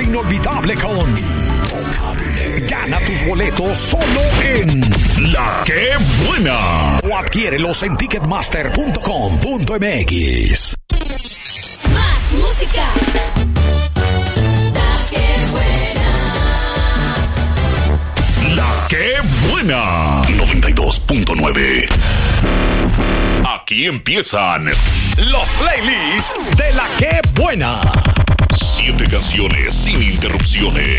inolvidable con Gana tus boletos solo en La Que Buena. O adquiérelos en ticketmaster.com.mx. Más música. La Que Buena. La Que Buena. 92.9. Aquí empiezan los playlists de La Que Buena. 7 canciones sin interrupciones.